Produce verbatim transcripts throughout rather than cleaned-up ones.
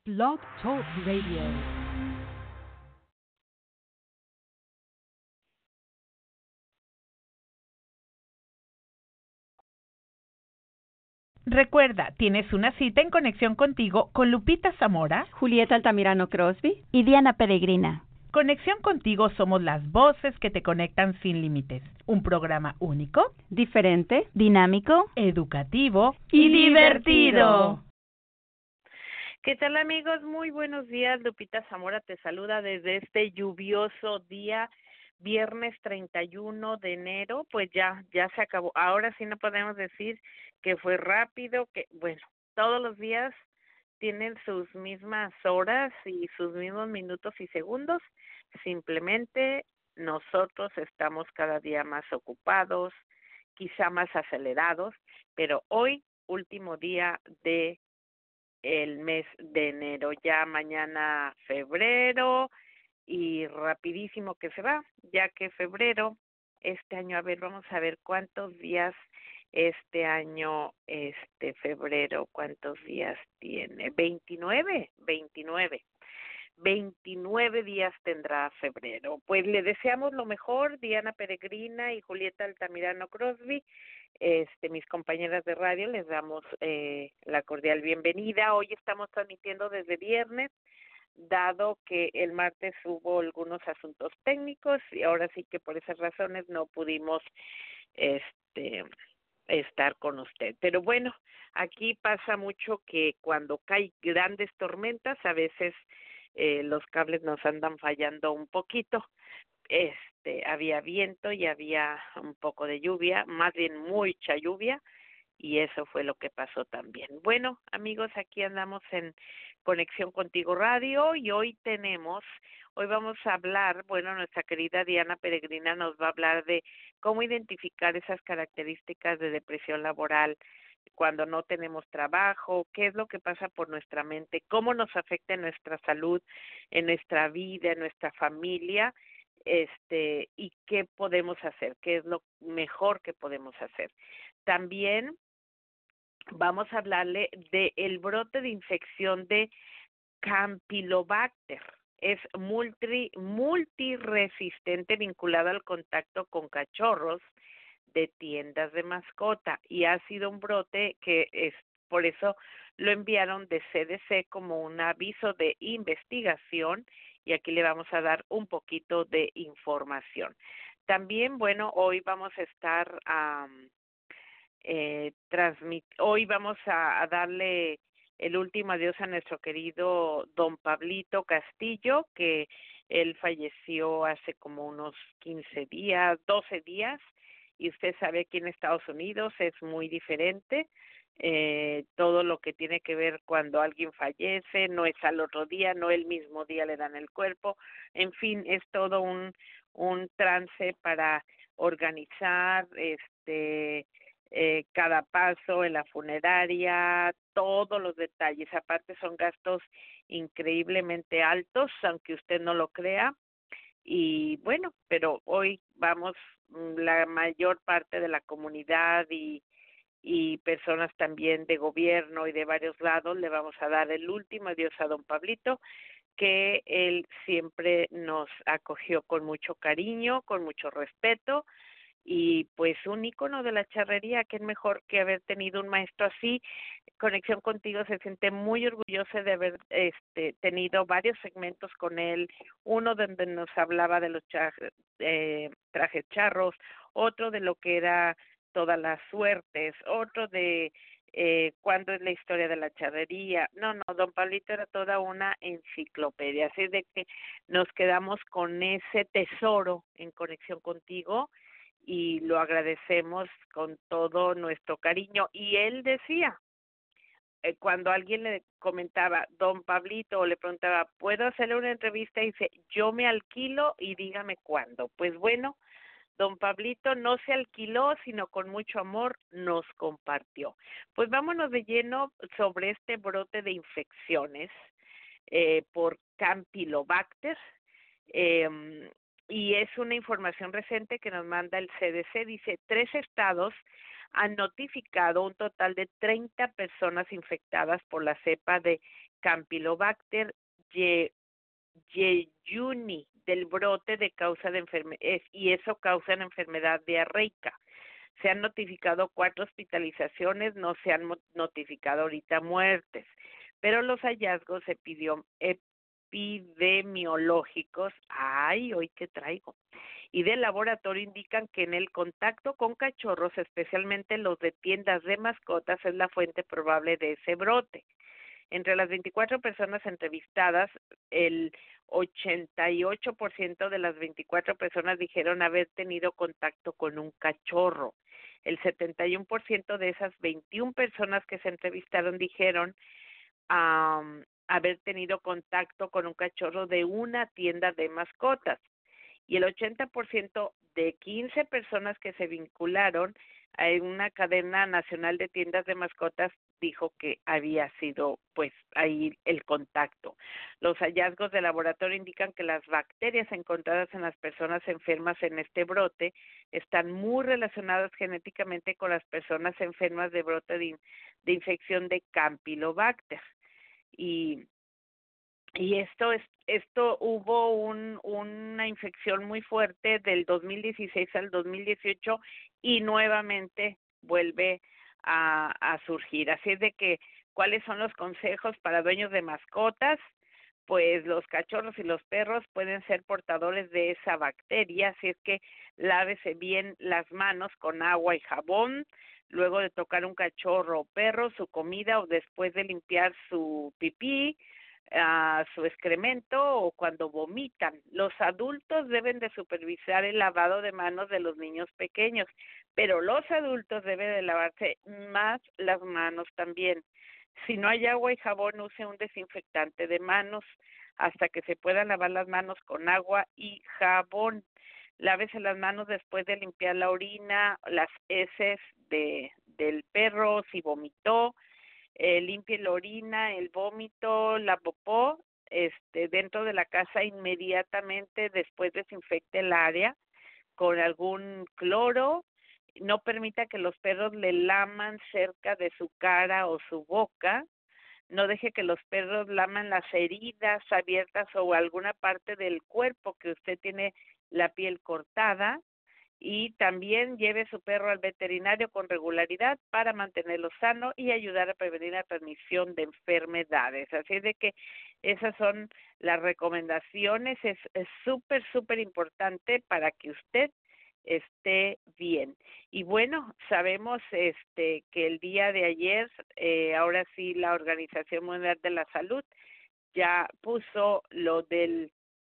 Blog Talk Radio. Recuerda, tienes una cita en Conexión Contigo con Lupita Zamora, Julieta Altamirano Crosby y Diana Peregrina. Conexión Contigo somos las voces que te conectan sin límites. Un programa único, diferente, dinámico, educativo y divertido. ¿Qué tal, amigos? Muy buenos días. Lupita Zamora te saluda desde este lluvioso día, viernes treinta y uno de enero. Pues ya, ya se acabó. Ahora sí no podemos decir que fue rápido, que bueno, todos los días tienen sus mismas horas y sus mismos minutos y segundos. Simplemente nosotros estamos cada día más ocupados, quizá más acelerados, pero hoy, último día de el mes de enero, ya mañana febrero y rapidísimo que se va, ya que febrero, este año, a ver, vamos a ver cuántos días este año, este febrero, cuántos días tiene, veintinueve, veintinueve. veintinueve días tendrá febrero. Pues le deseamos lo mejor, Diana Peregrina y Julieta Altamirano Crosby, este, mis compañeras de radio, les damos eh, la cordial bienvenida. Hoy estamos transmitiendo desde viernes, dado que el martes hubo algunos asuntos técnicos y ahora sí que por esas razones no pudimos este estar con usted. Pero bueno, aquí pasa mucho que cuando caen grandes tormentas, a veces eh, los cables nos andan fallando un poquito. Este, había viento y había un poco de lluvia, más bien mucha lluvia, y eso fue lo que pasó también. Bueno, amigos, aquí andamos en Conexión Contigo Radio y hoy tenemos, hoy vamos a hablar, bueno, nuestra querida Diana Peregrina nos va a hablar de cómo identificar esas características de depresión laboral cuando no tenemos trabajo, qué es lo que pasa por nuestra mente, cómo nos afecta en nuestra salud, en nuestra vida, en nuestra familia, este, y qué podemos hacer, qué es lo mejor que podemos hacer. También vamos a hablarle de el brote de infección de Campylobacter. Es multi, multiresistente vinculado al contacto con cachorros de tiendas de mascota y ha sido un brote que es por eso lo enviaron de C D C como un aviso de investigación y aquí le vamos a dar un poquito de información. También, bueno, hoy vamos a estar um, eh, transmit hoy vamos a, a darle el último adiós a nuestro querido don Pablito Castillo, que él falleció hace como unos quince días, doce días, y usted sabe aquí en Estados Unidos es muy diferente, eh, todo lo que tiene que ver cuando alguien fallece, no es al otro día, no el mismo día le dan el cuerpo, en fin, es todo un, un trance para organizar, este, Eh, cada paso en la funeraria, todos los detalles. Aparte son gastos increíblemente altos, aunque usted no lo crea. Y bueno, pero hoy vamos, la mayor parte de la comunidad y, y personas también de gobierno y de varios lados, le vamos a dar el último adiós a don Pablito, que él siempre nos acogió con mucho cariño, con mucho respeto, y pues un ícono de la charrería, que es mejor que haber tenido un maestro así. Conexión Contigo se siente muy orgullosa de haber este tenido varios segmentos con él, uno donde nos hablaba de los trajes, eh, trajes charros, otro de lo que era todas las suertes, otro de eh, cuándo es la historia de la charrería. No, no, don Pablito era toda una enciclopedia, así de que nos quedamos con ese tesoro en Conexión Contigo y lo agradecemos con todo nuestro cariño. Y él decía, eh, cuando alguien le comentaba, don Pablito, o le preguntaba, ¿puedo hacerle una entrevista? Y dice, yo me alquilo y dígame cuándo. Pues bueno, don Pablito no se alquiló, sino con mucho amor nos compartió. Pues vámonos de lleno sobre este brote de infecciones eh, por Campylobacter. Eh, y es una información reciente que nos manda el C D C. Dice, tres estados han notificado un total de treinta personas infectadas por la cepa de Campylobacter jejuni del brote de causa de enfermedad, y eso causa una enfermedad diarreica. Se han notificado cuatro hospitalizaciones, no se han notificado ahorita muertes, pero los hallazgos epidio, epidemiológicos, ay, hoy te traigo, y del laboratorio indican que en el contacto con cachorros, especialmente los de tiendas de mascotas, es la fuente probable de ese brote. Entre las veinticuatro personas entrevistadas, el ochenta y ocho por ciento de las veinticuatro personas dijeron haber tenido contacto con un cachorro. El setenta y uno por ciento de esas veintiuna personas que se entrevistaron dijeron um, haber tenido contacto con un cachorro de una tienda de mascotas. Y el ochenta por ciento de quince personas que se vincularon a una cadena nacional de tiendas de mascotas dijo que había sido pues ahí el contacto. Los hallazgos de laboratorio indican que las bacterias encontradas en las personas enfermas en este brote están muy relacionadas genéticamente con las personas enfermas de brote de, de infección de Campylobacter. Y Y esto es esto hubo un, una infección muy fuerte del dos mil dieciséis al dos mil dieciocho y nuevamente vuelve a, a surgir. Así es de que, ¿cuáles son los consejos para dueños de mascotas? Pues los cachorros y los perros pueden ser portadores de esa bacteria, así es que lávese bien las manos con agua y jabón, luego de tocar un cachorro o perro, su comida o después de limpiar su pipí, a su excremento o cuando vomitan. Los adultos deben de supervisar el lavado de manos de los niños pequeños, pero los adultos deben de lavarse más las manos también. Si no hay agua y jabón, use un desinfectante de manos hasta que se puedan lavar las manos con agua y jabón. Lávese las manos después de limpiar la orina, las heces de, del perro, si vomitó. Eh, limpie la orina, el vómito, la popó, este, dentro de la casa inmediatamente, después desinfecte el área con algún cloro. No permita que los perros le laman cerca de su cara o su boca. No deje que los perros laman las heridas abiertas o alguna parte del cuerpo que usted tiene la piel cortada. Y también lleve su perro al veterinario con regularidad para mantenerlo sano y ayudar a prevenir la transmisión de enfermedades. Así de que esas son las recomendaciones. Es súper, súper importante para que usted esté bien. Y bueno, sabemos este que el día de ayer, eh, ahora sí, la Organización Mundial de la Salud ya puso lo del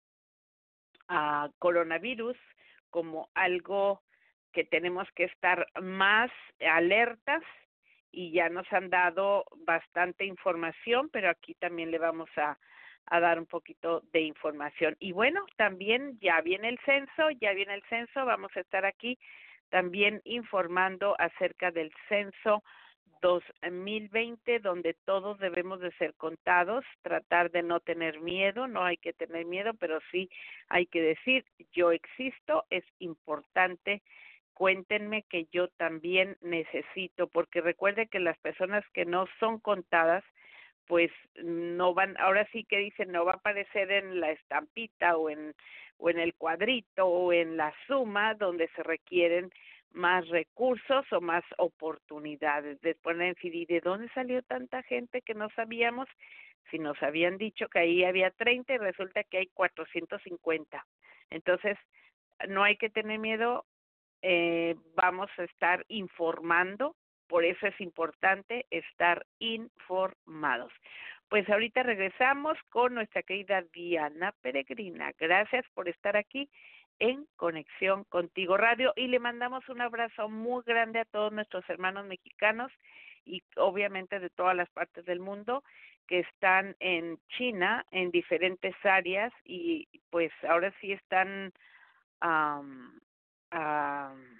uh, coronavirus como algo que tenemos que estar más alertas, y ya nos han dado bastante información, pero aquí también le vamos a, a dar un poquito de información. Y bueno, también ya viene el censo, ya viene el censo, vamos a estar aquí también informando acerca del censo dos mil veinte, donde todos debemos de ser contados, tratar de no tener miedo, no hay que tener miedo, pero sí hay que decir, yo existo, es importante, cuéntenme que yo también necesito, porque recuerde que las personas que no son contadas, pues no van, ahora sí que dicen, no va a aparecer en la estampita o en, o en el cuadrito o en la suma donde se requieren más recursos o más oportunidades. Después de decir, ¿de dónde salió tanta gente que no sabíamos? Si nos habían dicho que ahí había treinta y resulta que hay cuatrocientos cincuenta. Entonces, no hay que tener miedo, eh, vamos a estar informando, por eso es importante estar informados. Pues ahorita regresamos con nuestra querida Diana Peregrina. Gracias por estar aquí en Conexión Contigo Radio y le mandamos un abrazo muy grande a todos nuestros hermanos mexicanos y obviamente de todas las partes del mundo que están en China en diferentes áreas y pues ahora sí están um, um,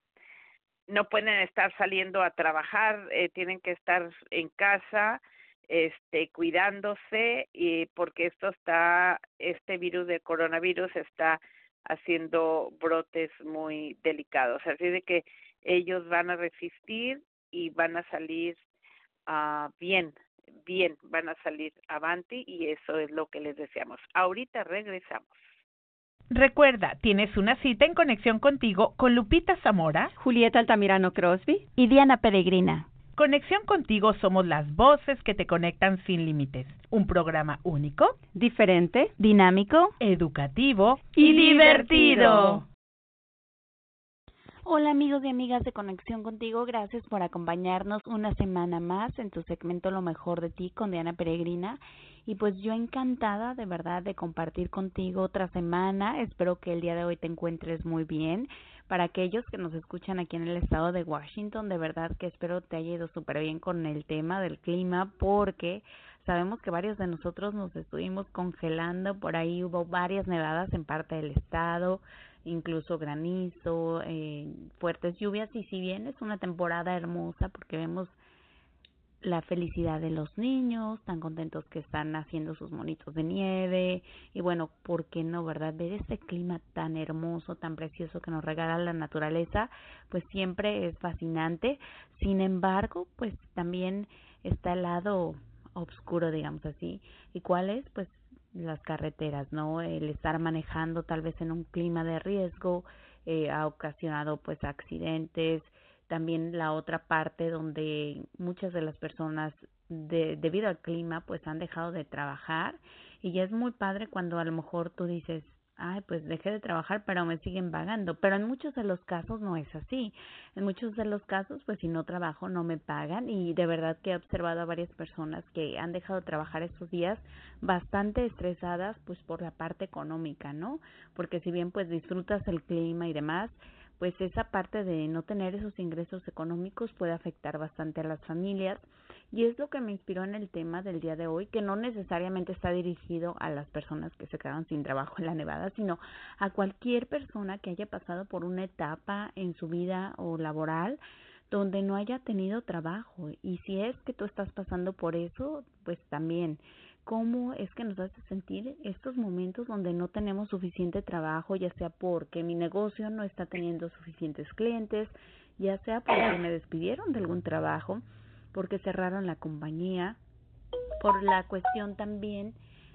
no pueden estar saliendo a trabajar, eh, tienen que estar en casa este cuidándose y porque esto está este virus de coronavirus está haciendo brotes muy delicados. Así de que ellos van a resistir y van a salir uh, bien, bien, van a salir avanti y eso es lo que les deseamos. Ahorita regresamos. Recuerda, tienes una cita en Conexión Contigo con Lupita Zamora, Julieta Altamirano Crosby y Diana Peregrina. Conexión Contigo somos las voces que te conectan sin límites. Un programa único, diferente, dinámico educativo y divertido. Hola amigos y amigas de Conexión Contigo, gracias por acompañarnos una semana más en tu segmento Lo Mejor de Ti con Diana Peregrina. Y pues yo encantada de verdad de compartir contigo otra semana. Espero que el día de hoy te encuentres muy bien. Para aquellos que nos escuchan aquí en el estado de Washington, de verdad que espero te haya ido súper bien con el tema del clima, porque sabemos que varios de nosotros nos estuvimos congelando. Por ahí hubo varias nevadas en parte del estado, incluso granizo, eh, fuertes lluvias, y si bien es una temporada hermosa porque vemos la felicidad de los niños, tan contentos que están haciendo sus monitos de nieve, y bueno, ¿por qué no, verdad? Ver este clima tan hermoso, tan precioso que nos regala la naturaleza, pues siempre es fascinante. Sin embargo, pues también está el lado oscuro, digamos así. ¿Y cuál es? Pues las carreteras, ¿no? El estar manejando tal vez en un clima de riesgo eh, ha ocasionado pues accidentes. También la otra parte donde muchas de las personas de, debido al clima pues han dejado de trabajar, y ya es muy padre cuando a lo mejor tú dices, ay, pues dejé de trabajar pero me siguen pagando, pero en muchos de los casos no es así. En muchos de los casos pues si no trabajo no me pagan, y de verdad que he observado a varias personas que han dejado de trabajar estos días bastante estresadas pues por la parte económica, ¿no? Porque si bien pues disfrutas el clima y demás, pues esa parte de no tener esos ingresos económicos puede afectar bastante a las familias, y es lo que me inspiró en el tema del día de hoy, que no necesariamente está dirigido a las personas que se quedaron sin trabajo en la nevada, sino a cualquier persona que haya pasado por una etapa en su vida o laboral donde no haya tenido trabajo. Y si es que tú estás pasando por eso, pues también, ¿cómo es que nos hace sentir estos momentos donde no tenemos suficiente trabajo, ya sea porque mi negocio no está teniendo suficientes clientes, ya sea porque me despidieron de algún trabajo, porque cerraron la compañía, por la cuestión también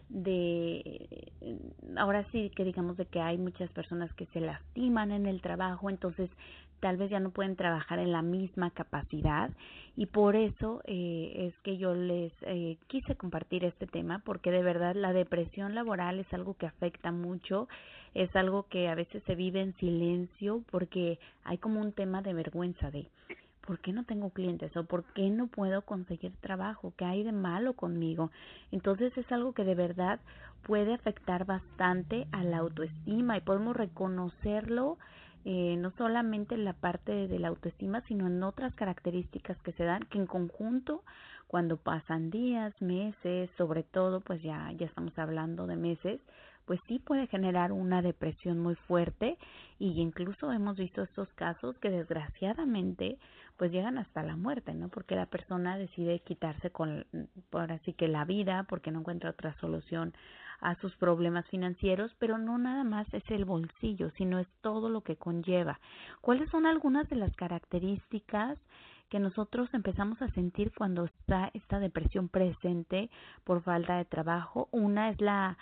de, ahora sí que digamos de que hay muchas personas que se lastiman en el trabajo, entonces tal vez ya no pueden trabajar en la misma capacidad, y por eso eh, es que yo les eh, quise compartir este tema, porque de verdad la depresión laboral es algo que afecta mucho, es algo que a veces se vive en silencio porque hay como un tema de vergüenza de ¿por qué no tengo clientes? ¿O por qué no puedo conseguir trabajo? ¿Qué hay de malo conmigo? Entonces es algo que de verdad puede afectar bastante a la autoestima, y podemos reconocerlo eh, no solamente en la parte de la autoestima, sino en otras características que se dan, que en conjunto, cuando pasan días, meses, sobre todo, pues ya, ya estamos hablando de meses, pues sí puede generar una depresión muy fuerte, y incluso hemos visto estos casos que desgraciadamente pues llegan hasta la muerte, ¿no? Porque la persona decide quitarse con, por así que la vida, porque no encuentra otra solución a sus problemas financieros, pero no nada más es el bolsillo, sino es todo lo que conlleva. ¿Cuáles son algunas de las características que nosotros empezamos a sentir cuando está esta depresión presente por falta de trabajo? Una es la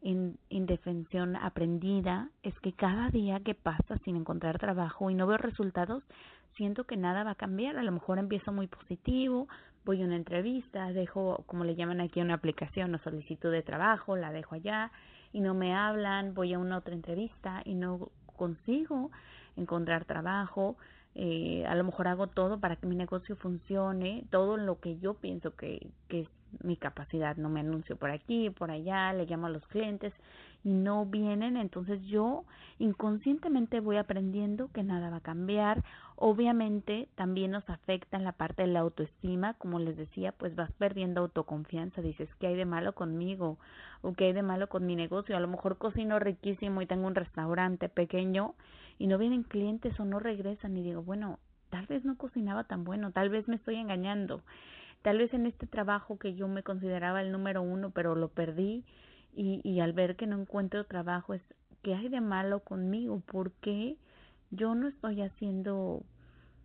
indefensión aprendida, es que cada día que pasa sin encontrar trabajo y no veo resultados, siento que nada va a cambiar. A lo mejor empiezo muy positivo, voy a una entrevista, dejo, como le llaman aquí, una aplicación o solicitud de trabajo, la dejo allá y no me hablan, voy a una otra entrevista y no consigo encontrar trabajo. Eh, a lo mejor hago todo para que mi negocio funcione, todo lo que yo pienso que, que es mi capacidad, no me anuncio por aquí, por allá, le llamo a los clientes y no vienen, entonces yo inconscientemente voy aprendiendo que nada va a cambiar. Obviamente también nos afecta en la parte de la autoestima, como les decía, pues vas perdiendo autoconfianza, dices, ¿qué hay de malo conmigo? ¿O qué hay de malo con mi negocio? A lo mejor cocino riquísimo y tengo un restaurante pequeño y no vienen clientes o no regresan, y digo, bueno, tal vez no cocinaba tan bueno, tal vez me estoy engañando, tal vez en este trabajo que yo me consideraba el número uno, pero lo perdí, y, y al ver que no encuentro trabajo, es ¿qué hay de malo conmigo? ¿Por qué yo no estoy haciendo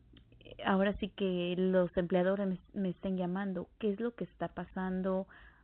ahora sí que los empleadores me, me estén llamando, ¿qué es lo que está pasando?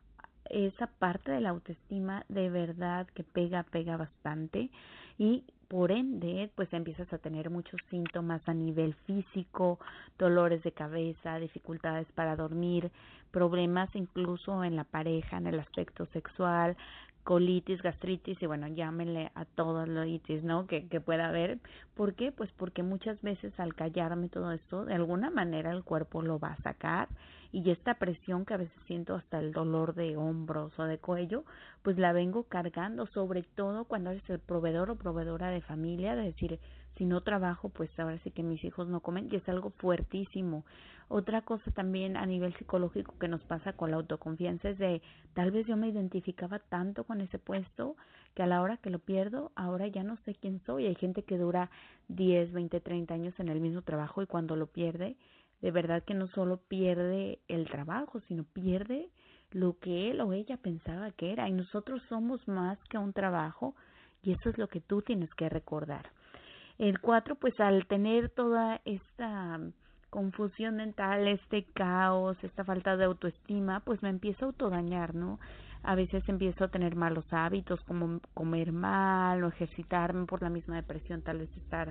Esa parte de la autoestima de verdad que pega, pega bastante y por ende pues empiezas a tener muchos síntomas a nivel físico, dolores de cabeza, dificultades para dormir, problemas incluso en la pareja, en el aspecto sexual, colitis, gastritis y bueno, llámenle a todas las itis, ¿no? Que, que pueda haber. ¿Por qué? Pues porque muchas veces al callarme todo esto, de alguna manera el cuerpo lo va a sacar y esta presión que a veces siento hasta el dolor de hombros o de cuello, pues la vengo cargando, sobre todo cuando eres el proveedor o proveedora de familia, de decir, si no trabajo, pues ahora sí que mis hijos no comen, y es algo fuertísimo. Otra cosa también a nivel psicológico que nos pasa con la autoconfianza es de, tal vez yo me identificaba tanto con ese puesto que a la hora que lo pierdo, ahora ya no sé quién soy. Hay gente que dura diez, veinte, treinta años en el mismo trabajo y cuando lo pierde, de verdad que no solo pierde el trabajo, sino pierde lo que él o ella pensaba que era. Y nosotros somos más que un trabajo y eso es lo que tú tienes que recordar. El cuatro, pues al tener toda esta confusión mental, este caos, esta falta de autoestima, pues me empiezo a autodañar, ¿no? A veces empiezo a tener malos hábitos como comer mal o ejercitarme por la misma depresión, tal vez estar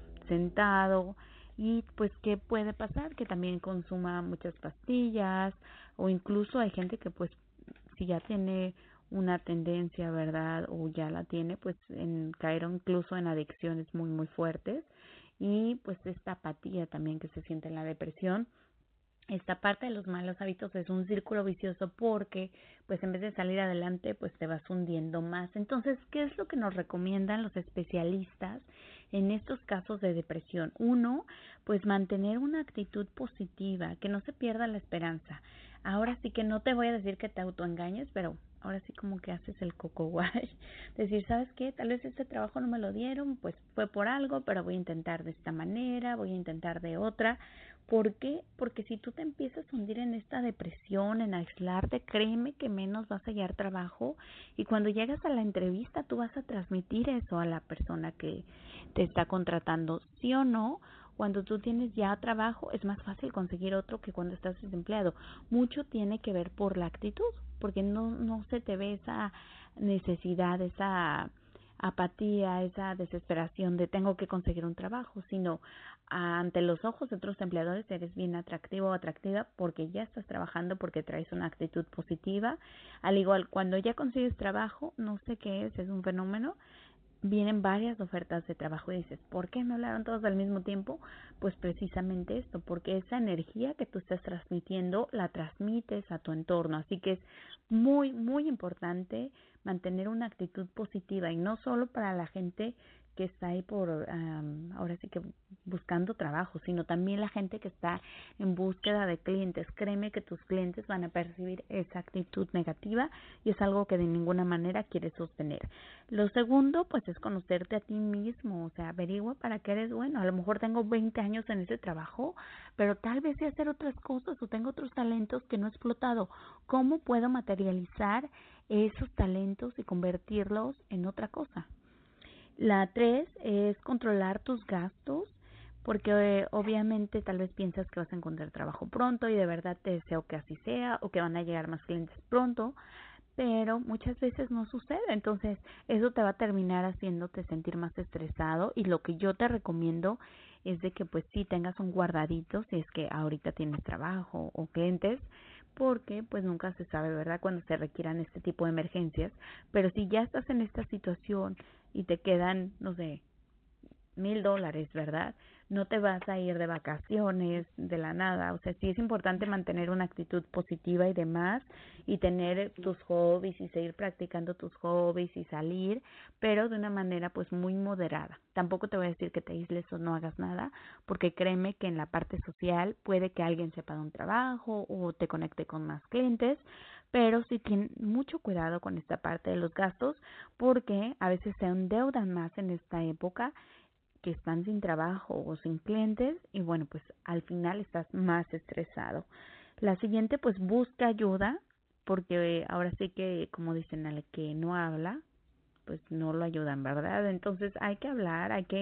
sentado. Y pues, ¿qué puede pasar? Que también consuma muchas pastillas o incluso hay gente que pues si ya tiene una tendencia, ¿verdad? O ya la tiene, pues en caer incluso en adicciones muy, muy fuertes. Y pues esta apatía también que se siente en la depresión. Esta parte de los malos hábitos es un círculo vicioso porque pues en vez de salir adelante pues te vas hundiendo más. Entonces, ¿qué es lo que nos recomiendan los especialistas en estos casos de depresión? Uno, pues mantener una actitud positiva, que no se pierda la esperanza. Ahora sí que no te voy a decir que te autoengañes, pero ahora sí como que haces el coco wash. Decir, ¿sabes qué? Tal vez este trabajo no me lo dieron, pues fue por algo, pero voy a intentar de esta manera, voy a intentar de otra. ¿Por qué? Porque si tú te empiezas a hundir en esta depresión, en aislarte, créeme que menos vas a hallar trabajo y cuando llegas a la entrevista tú vas a transmitir eso a la persona que te está contratando, ¿sí o no? Cuando tú tienes ya trabajo es más fácil conseguir otro que cuando estás desempleado. Mucho tiene que ver por la actitud, porque no no se te ve esa necesidad, esa apatía, esa desesperación de tengo que conseguir un trabajo, sino ante los ojos de otros empleadores eres bien atractivo o atractiva porque ya estás trabajando, porque traes una actitud positiva. Al igual, cuando ya consigues trabajo, no sé qué es, es un fenómeno, vienen varias ofertas de trabajo y dices, ¿por qué no hablaron todos al mismo tiempo? Pues precisamente esto, porque esa energía que tú estás transmitiendo la transmites a tu entorno, así que es muy, muy importante mantener una actitud positiva y no solo para la gente que está ahí por, um, ahora sí que buscando trabajo, sino también la gente que está en búsqueda de clientes. Créeme que tus clientes van a percibir esa actitud negativa y es algo que de ninguna manera quieres sostener. Lo segundo, pues es conocerte a ti mismo, o sea, averigua para qué eres bueno. A lo mejor tengo veinte años en ese trabajo, pero tal vez sé hacer otras cosas o tengo otros talentos que no he explotado. ¿Cómo puedo materializar esos talentos y convertirlos en otra cosa? La tres es controlar tus gastos, porque eh, obviamente tal vez piensas que vas a encontrar trabajo pronto y de verdad te deseo que así sea o que van a llegar más clientes pronto, pero muchas veces no sucede, entonces eso te va a terminar haciéndote sentir más estresado y lo que yo te recomiendo es de que pues sí tengas un guardadito si es que ahorita tienes trabajo o clientes, porque pues nunca se sabe, ¿verdad?, cuando se requieran este tipo de emergencias, pero si ya estás en esta situación y te quedan, no sé, mil dólares, ¿verdad? No te vas a ir de vacaciones de la nada, o sea, sí es importante mantener una actitud positiva y demás, y tener tus hobbies y seguir practicando tus hobbies y salir, pero de una manera pues muy moderada. Tampoco te voy a decir que te aísles o no hagas nada, porque créeme que en la parte social puede que alguien sepa de un trabajo o te conecte con más clientes, pero sí ten mucho cuidado con esta parte de los gastos, porque a veces se endeudan más en esta época que están sin trabajo o sin clientes y bueno, pues al final estás más estresado. La siguiente, pues busca ayuda, porque ahora sí que, como dicen, al que no habla, pues no lo ayudan, ¿verdad? Entonces hay que hablar, hay que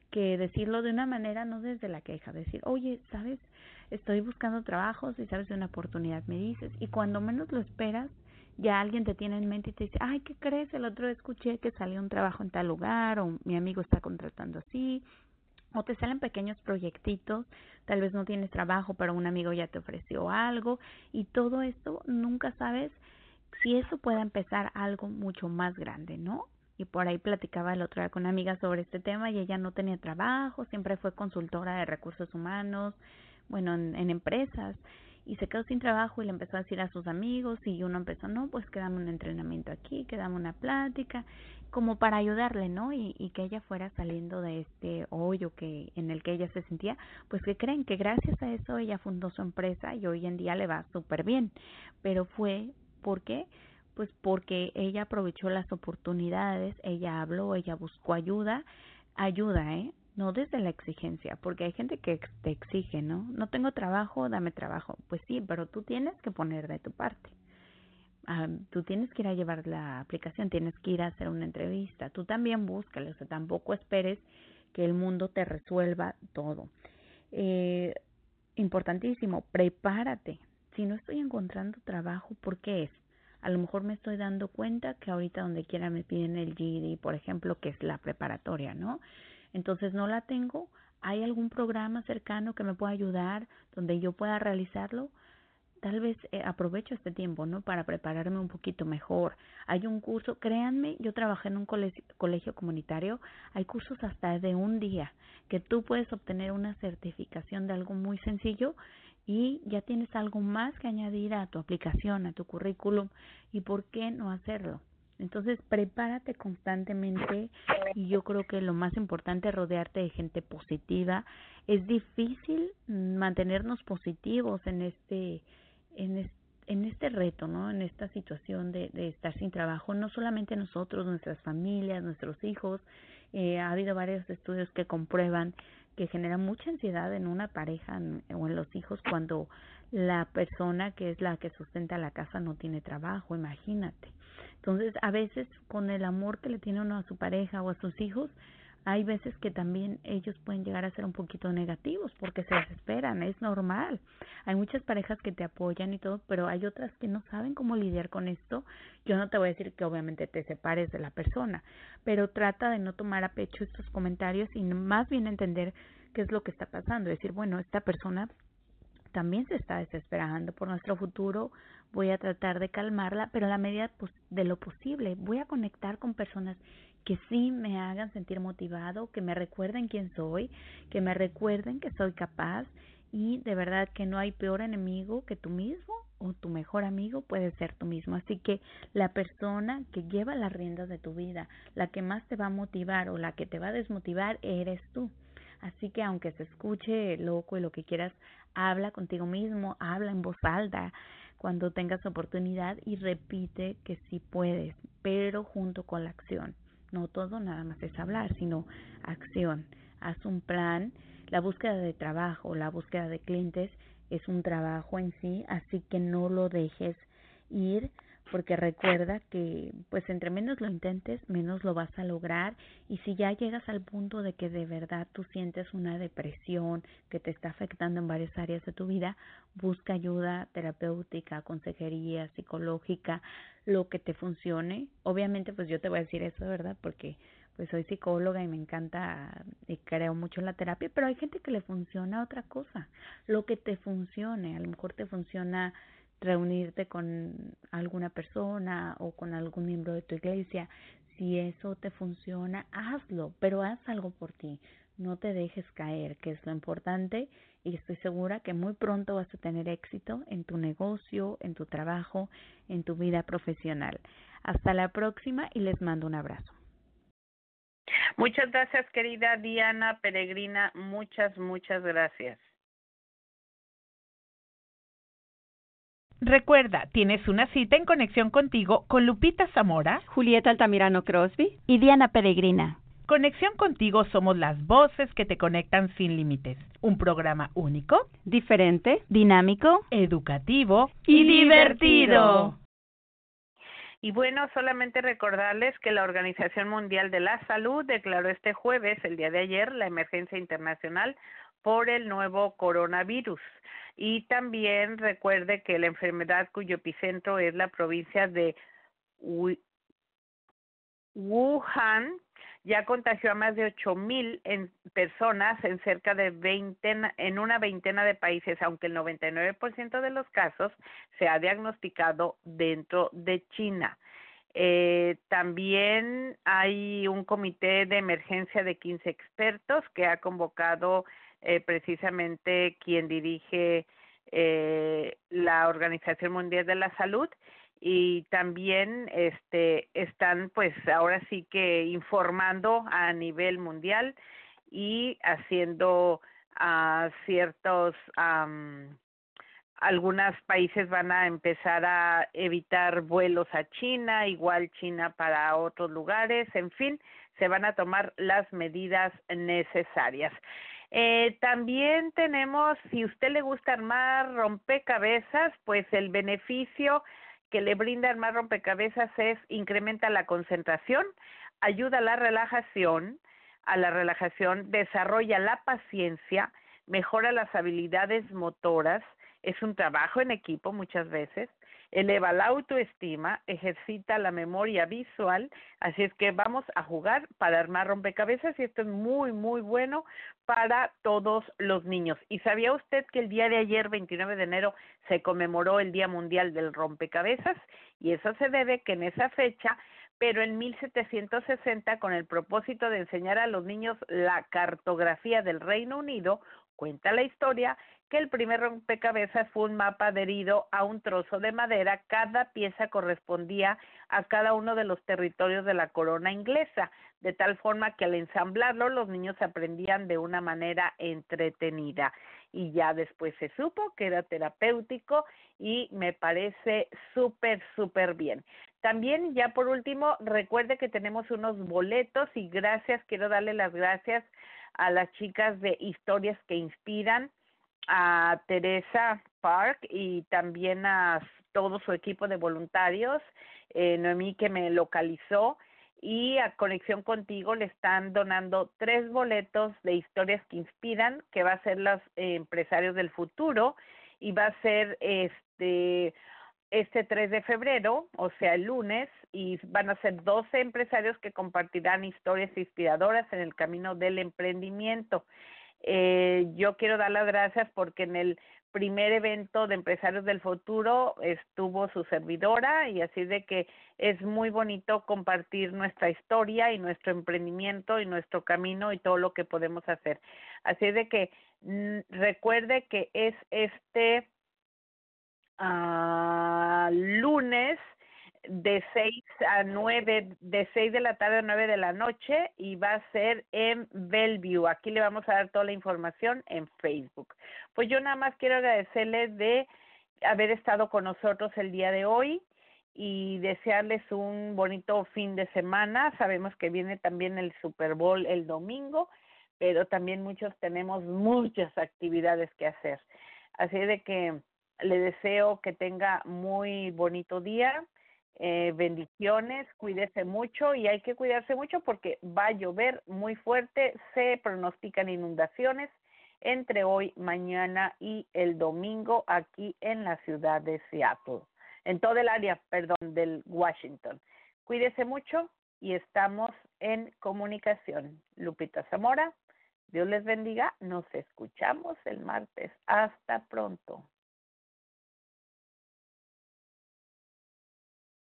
que decirlo de una manera, no desde la queja, decir, oye, ¿sabes? Estoy buscando trabajos y sabes de una oportunidad, me dices, y cuando menos lo esperas, ya alguien te tiene en mente y te dice, ay, ¿qué crees? El otro día escuché que salió un trabajo en tal lugar, o mi amigo está contratando así, o te salen pequeños proyectitos, tal vez no tienes trabajo, pero un amigo ya te ofreció algo, y todo esto nunca sabes si eso puede empezar algo mucho más grande, ¿no? Y por ahí platicaba el otro día con una amiga sobre este tema y ella no tenía trabajo, siempre fue consultora de recursos humanos, bueno, en, en empresas, y se quedó sin trabajo y le empezó a decir a sus amigos y uno empezó, no, pues que dame un entrenamiento aquí, que dame una plática, como para ayudarle, ¿no? Y, y que ella fuera saliendo de este hoyo que en el que ella se sentía, pues que creen que gracias a eso ella fundó su empresa y hoy en día le va súper bien, pero fue, ¿por qué? Pues porque ella aprovechó las oportunidades, ella habló, ella buscó ayuda, ayuda, ¿eh? No desde la exigencia, porque hay gente que te exige, ¿no? No tengo trabajo, dame trabajo. Pues sí, pero tú tienes que poner de tu parte. Um, tú tienes que ir a llevar la aplicación, tienes que ir a hacer una entrevista. Tú también búscale, o sea, tampoco esperes que el mundo te resuelva todo. Eh, importantísimo, prepárate. Si no estoy encontrando trabajo, ¿por qué es? A lo mejor me estoy dando cuenta que ahorita donde quiera me piden el G E D, por ejemplo, que es la preparatoria, ¿no? Entonces no la tengo. ¿Hay algún programa cercano que me pueda ayudar donde yo pueda realizarlo? Tal vez eh, aprovecho este tiempo, ¿no? Para prepararme un poquito mejor. Hay un curso, créanme, yo trabajé en un colegio, colegio comunitario, hay cursos hasta de un día que tú puedes obtener una certificación de algo muy sencillo y ya tienes algo más que añadir a tu aplicación, a tu currículum, y ¿por qué no hacerlo? Entonces, prepárate constantemente y yo creo que lo más importante es rodearte de gente positiva. Es difícil mantenernos positivos en este en este, en este reto, ¿no? En esta situación de, de estar sin trabajo, no solamente nosotros, nuestras familias, nuestros hijos. Eh, ha habido varios estudios que comprueban que genera mucha ansiedad en una pareja o en los hijos cuando la persona que es la que sustenta la casa no tiene trabajo, imagínate. Entonces, a veces con el amor que le tiene uno a su pareja o a sus hijos, hay veces que también ellos pueden llegar a ser un poquito negativos porque se desesperan, es normal. Hay muchas parejas que te apoyan y todo, pero hay otras que no saben cómo lidiar con esto. Yo no te voy a decir que obviamente te separes de la persona, pero trata de no tomar a pecho estos comentarios y más bien entender qué es lo que está pasando. Decir, bueno, esta persona también se está desesperando por nuestro futuro, voy a tratar de calmarla, pero a la medida de lo posible voy a conectar con personas que sí me hagan sentir motivado, que me recuerden quién soy, que me recuerden que soy capaz y de verdad que no hay peor enemigo que tú mismo o tu mejor amigo puede ser tú mismo. Así que la persona que lleva las riendas de tu vida, la que más te va a motivar o la que te va a desmotivar eres tú. Así que aunque se escuche loco y lo que quieras, habla contigo mismo, habla en voz alta cuando tengas oportunidad y repite que sí puedes, pero junto con la acción. No todo nada más es hablar, sino acción. Haz un plan. La búsqueda de trabajo, la búsqueda de clientes es un trabajo en sí, así que no lo dejes ir, porque recuerda que pues entre menos lo intentes, menos lo vas a lograr. Y si ya llegas al punto de que de verdad tú sientes una depresión que te está afectando en varias áreas de tu vida, busca ayuda terapéutica, consejería, psicológica, lo que te funcione. Obviamente pues yo te voy a decir eso, ¿verdad? Porque pues soy psicóloga y me encanta y creo mucho en la terapia, pero hay gente que le funciona otra cosa, lo que te funcione. A lo mejor te funciona reunirte con alguna persona o con algún miembro de tu iglesia. Si eso te funciona, hazlo, pero haz algo por ti. No te dejes caer, que es lo importante, y estoy segura que muy pronto vas a tener éxito en tu negocio, en tu trabajo, en tu vida profesional. Hasta la próxima y les mando un abrazo. Muchas gracias, querida Diana Peregrina. Muchas, muchas gracias. Recuerda, tienes una cita en Conexión Contigo con Lupita Zamora, Julieta Altamirano Crosby y Diana Peregrina. Conexión Contigo somos las voces que te conectan sin límites. Un programa único, diferente, dinámico, educativo y divertido. Y bueno, solamente recordarles que la Organización Mundial de la Salud declaró este jueves, el día de ayer, la emergencia internacional por el nuevo coronavirus. Y también recuerde que la enfermedad cuyo epicentro es la provincia de Wuhan ya contagió a más de ocho mil en personas en cerca de veintena, en una veintena de países, aunque el noventa y nueve por ciento de los casos se ha diagnosticado dentro de China. Eh, también hay un comité de emergencia de quince expertos que ha convocado eh, precisamente quien dirige eh, la Organización Mundial de la Salud, y también este están pues ahora sí que informando a nivel mundial y haciendo uh, ciertos um, algunos países van a empezar a evitar vuelos a China, igual China para otros lugares, en fin, se van a tomar las medidas necesarias. Eh, también tenemos, si a usted le gusta armar rompecabezas, pues el beneficio que le brinda armar rompecabezas es incrementa la concentración, ayuda a la relajación, a la relajación, desarrolla la paciencia, mejora las habilidades motoras, es un trabajo en equipo muchas veces, eleva la autoestima, ejercita la memoria visual, así es que vamos a jugar para armar rompecabezas y esto es muy, muy bueno para todos los niños. ¿Y sabía usted que el día de ayer, veintinueve de enero, se conmemoró el Día Mundial del Rompecabezas? Y eso se debe que en esa fecha, pero en mil setecientos sesenta, con el propósito de enseñar a los niños la cartografía del Reino Unido, cuenta la historia que el primer rompecabezas fue un mapa adherido a un trozo de madera. Cada pieza correspondía a cada uno de los territorios de la corona inglesa, de tal forma que al ensamblarlo los niños aprendían de una manera entretenida. Y ya después se supo que era terapéutico y me parece súper, súper bien. También, ya por último, recuerde que tenemos unos boletos y gracias, quiero darle las gracias a las chicas de Historias que Inspiran, a Teresa Park y también a todo su equipo de voluntarios, eh, Noemí que me localizó, y a Conexión Contigo le están donando tres boletos de Historias que Inspiran, que va a ser los eh, empresarios del futuro, y va a ser este este tres de febrero, o sea el lunes, y van a ser doce empresarios que compartirán historias inspiradoras en el camino del emprendimiento. Eh, yo quiero dar las gracias porque en el primer evento de Empresarios del Futuro estuvo su servidora, y así de que es muy bonito compartir nuestra historia y nuestro emprendimiento y nuestro camino y todo lo que podemos hacer. Así de que mmm, recuerde que es este uh, lunes de seis a nueve, de seis de la tarde a nueve de la noche, y va a ser en Bellevue. Aquí le vamos a dar toda la información en Facebook. Pues yo nada más quiero agradecerles de haber estado con nosotros el día de hoy y desearles un bonito fin de semana. Sabemos que viene también el Super Bowl el domingo, pero también muchos tenemos muchas actividades que hacer. Así de que le deseo que tenga muy bonito día. Eh, bendiciones, cuídese mucho, y hay que cuidarse mucho porque va a llover muy fuerte, se pronostican inundaciones entre hoy, mañana y el domingo aquí en la ciudad de Seattle, en todo el área, perdón, del Washington. Cuídese mucho y estamos en comunicación. Lupita Zamora, Dios les bendiga, nos escuchamos el martes. Hasta pronto.